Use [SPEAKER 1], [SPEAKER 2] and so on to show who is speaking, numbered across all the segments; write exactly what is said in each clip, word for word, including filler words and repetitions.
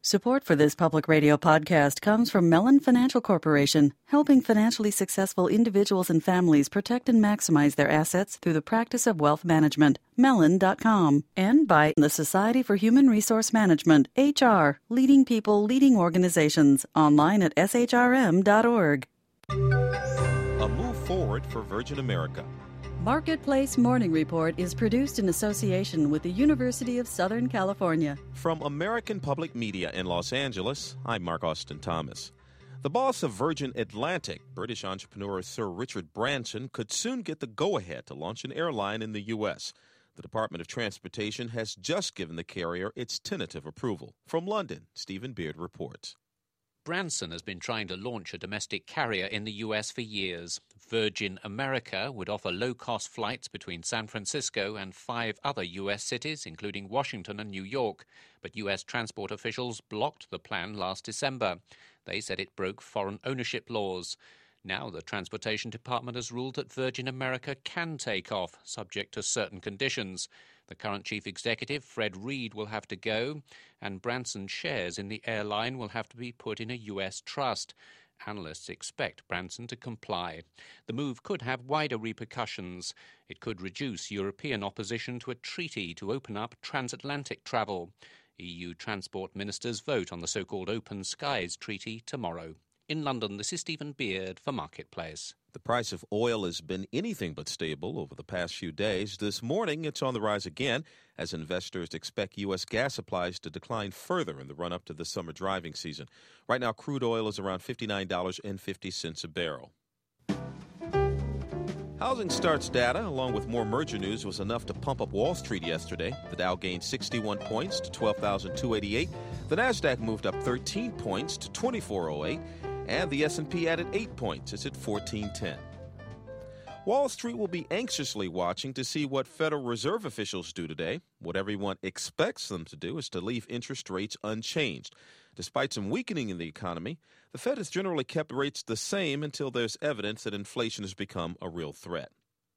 [SPEAKER 1] Support for this public radio podcast comes from Mellon Financial Corporation, helping financially successful individuals and families protect and maximize their assets through the practice of wealth management. Mellon dot com. And by the Society for Human Resource Management, H R, leading people, leading organizations. Online at S H R M dot org.
[SPEAKER 2] A move forward for Virgin America.
[SPEAKER 1] Marketplace Morning Report is produced in association with the University of Southern California.
[SPEAKER 2] From American Public Media in Los Angeles, I'm Mark Austin Thomas. The boss of Virgin Atlantic, British entrepreneur Sir Richard Branson, could soon get the go-ahead to launch an airline in the U S. The Department of Transportation has just given the carrier its tentative approval. From London, Stephen Beard reports.
[SPEAKER 3] Branson has been trying to launch a domestic carrier in the U S for years. Virgin America would offer low-cost flights between San Francisco and five other U S cities, including Washington and New York. But U S transport officials blocked the plan last December. They said it broke foreign ownership laws. Now the Transportation Department has ruled that Virgin America can take off, subject to certain conditions. The current chief executive, Fred Reed, will have to go, and Branson's shares in the airline will have to be put in a U S trust. Analysts expect Branson to comply. The move could have wider repercussions. It could reduce European opposition to a treaty to open up transatlantic travel. E U transport ministers vote on the so-called Open Skies Treaty tomorrow. In London, this is Stephen Beard for Marketplace.
[SPEAKER 2] The price of oil has been anything but stable over the past few days. This morning, it's on the rise again as investors expect U S gas supplies to decline further in the run-up to the summer driving season. Right now, crude oil is around fifty-nine dollars and fifty cents a barrel. Housing starts data, along with more merger news, was enough to pump up Wall Street yesterday. The Dow gained sixty-one points to twelve thousand two hundred eighty-eight. The Nasdaq moved up thirteen points to twenty-four oh eight. And the S and P added eight points. It's at fourteen ten. Wall Street will be anxiously watching to see what Federal Reserve officials do today. What everyone expects them to do is to leave interest rates unchanged. Despite some weakening in the economy, the Fed has generally kept rates the same until there's evidence that inflation has become a real threat.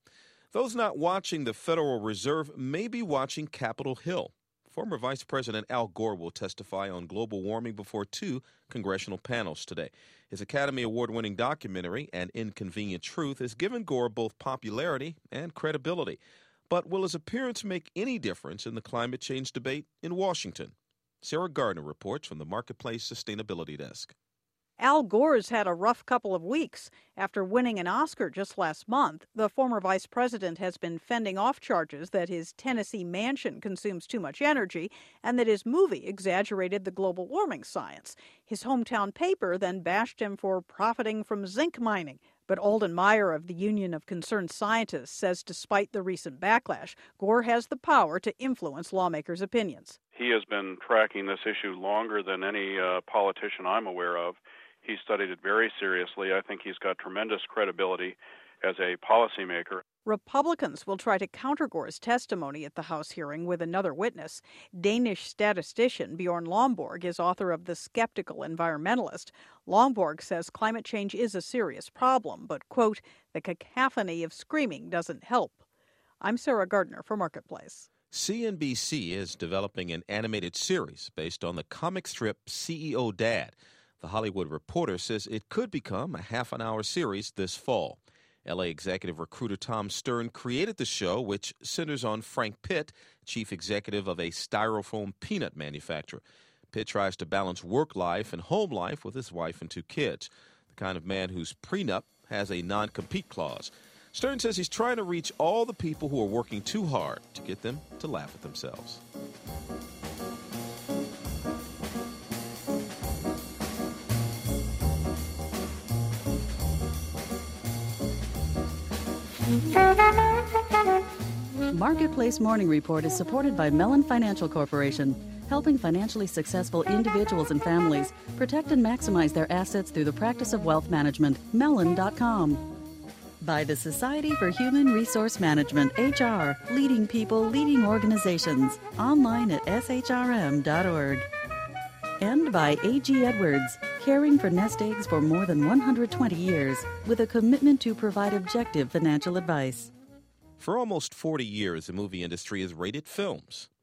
[SPEAKER 2] Those not watching the Federal Reserve may be watching Capitol Hill. Former Vice President Al Gore will testify on global warming before two congressional panels today. His Academy Award-winning documentary, An Inconvenient Truth, has given Gore both popularity and credibility. But will his appearance make any difference in the climate change debate in Washington? Sarah Gardner reports from the Marketplace Sustainability Desk.
[SPEAKER 4] Al Gore's had a rough couple of weeks. After winning an Oscar just last month, the former vice president has been fending off charges that his Tennessee mansion consumes too much energy and that his movie exaggerated the global warming science. His hometown paper then bashed him for profiting from zinc mining. But Alden Meyer of the Union of Concerned Scientists says despite the recent backlash, Gore has the power to influence lawmakers' opinions.
[SPEAKER 5] He has been tracking this issue longer than any uh, politician I'm aware of. He studied it very seriously. I think he's got tremendous credibility as a policymaker.
[SPEAKER 4] Republicans will try to counter Gore's testimony at the House hearing with another witness. Danish statistician Bjorn Lomborg is author of The Skeptical Environmentalist. Lomborg says climate change is a serious problem, but, quote, the cacophony of screaming doesn't help. I'm Sarah Gardner for Marketplace.
[SPEAKER 2] C N B C is developing an animated series based on the comic strip C E O Dad. The Hollywood Reporter says it could become a half-an-hour series this fall. L A executive recruiter Tom Stern created the show, which centers on Frank Pitt, chief executive of a styrofoam peanut manufacturer. Pitt tries to balance work life and home life with his wife and two kids, the kind of man whose prenup has a non-compete clause. Stern says he's trying to reach all the people who are working too hard to get them to laugh at themselves.
[SPEAKER 1] Marketplace Morning Report is supported by Mellon Financial Corporation, helping financially successful individuals and families protect and maximize their assets through the practice of wealth management. Mellon dot com. By the Society for Human Resource Management, H R, leading people, leading organizations. Online at S H R M dot org. And by A G Edwards, caring for nest eggs for more than one hundred twenty years, with a commitment to provide objective financial advice.
[SPEAKER 2] For almost forty years, the movie industry has rated films.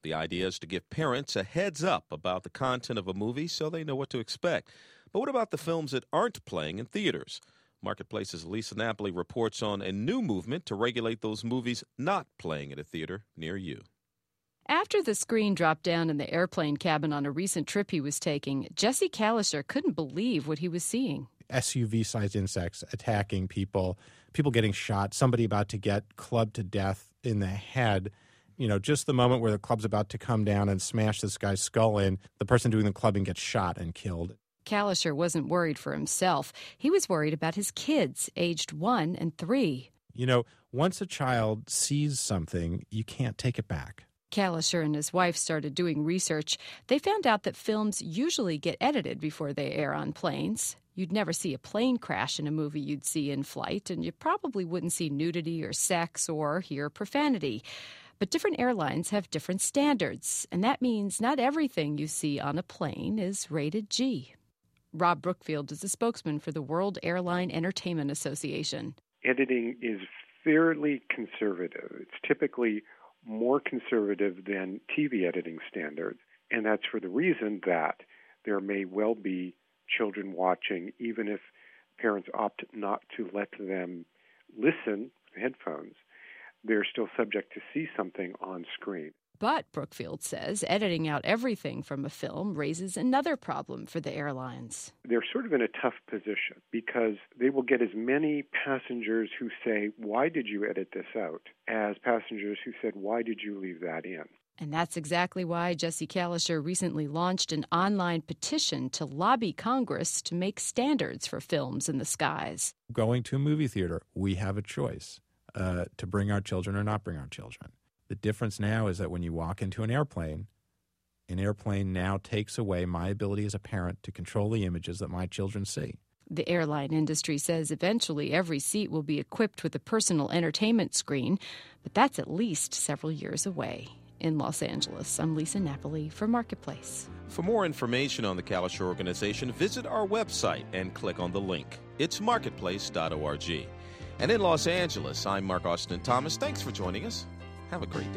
[SPEAKER 2] The idea is to give parents a heads up about the content of a movie so they know what to expect. But what about the films that aren't playing in theaters? Marketplace's Lisa Napoli reports on a new movement to regulate those movies not playing at a theater near you.
[SPEAKER 6] After the screen dropped down in the airplane cabin on a recent trip he was taking, Jesse Kalisher couldn't believe what he was seeing.
[SPEAKER 7] S U V-sized insects attacking people, people getting shot, somebody about to get clubbed to death in the head. You know, just the moment where the club's about to come down and smash this guy's skull in, the person doing the clubbing gets shot and killed.
[SPEAKER 6] Kalisher wasn't worried for himself. He was worried about his kids, aged one and three.
[SPEAKER 7] You know, once a child sees something, you can't take it back.
[SPEAKER 6] Kalisher and his wife started doing research. They found out that films usually get edited before they air on planes. You'd never see a plane crash in a movie you'd see in flight, and you probably wouldn't see nudity or sex or hear profanity. But different airlines have different standards, and that means not everything you see on a plane is rated G. Rob Brookfield is a spokesman for the World Airline Entertainment Association.
[SPEAKER 8] Editing is fairly conservative. It's typically more conservative than T V editing standards, and that's for the reason that there may well be children watching, even if parents opt not to let them listen with headphones, they're still subject to see something on screen.
[SPEAKER 6] But, Brookfield says, editing out everything from a film raises another problem for the airlines.
[SPEAKER 8] They're sort of in a tough position because they will get as many passengers who say, "Why did you edit this out?" as passengers who said, "Why did you leave that in?"
[SPEAKER 6] And that's exactly why Jesse Kalisher recently launched an online petition to lobby Congress to make standards for films in the skies.
[SPEAKER 7] Going to a movie theater, we have a choice uh, to bring our children or not bring our children. The difference now is that when you walk into an airplane, an airplane now takes away my ability as a parent to control the images that my children see.
[SPEAKER 6] The airline industry says eventually every seat will be equipped with a personal entertainment screen, but that's at least several years away. In Los Angeles, I'm Lisa Napoli for Marketplace.
[SPEAKER 2] For more information on the Kalisher Organization, visit our website and click on the link. It's marketplace dot org. And in Los Angeles, I'm Mark Austin Thomas. Thanks for joining us. Have a great day.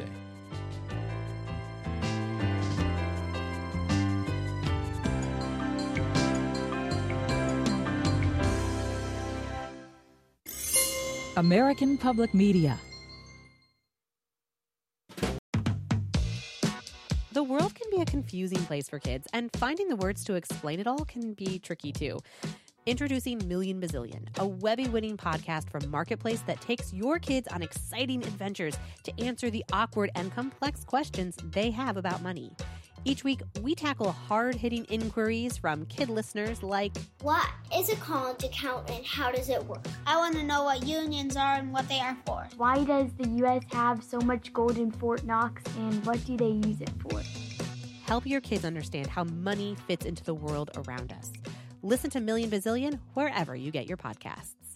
[SPEAKER 9] American Public Media.
[SPEAKER 10] The world can be a confusing place for kids, and finding the words to explain it all can be tricky too. Introducing Million Bazillion, a Webby-winning podcast from Marketplace that takes your kids on exciting adventures to answer the awkward and complex questions they have about money. Each week, we tackle hard-hitting inquiries from kid listeners like,
[SPEAKER 11] what is a college account and how does it work? I want to know what unions are and what they are for.
[SPEAKER 12] Why does the U S have so much gold in Fort Knox and what do they use it for?
[SPEAKER 10] Help your kids understand how money fits into the world around us. Listen to Million Bazillion wherever you get your podcasts.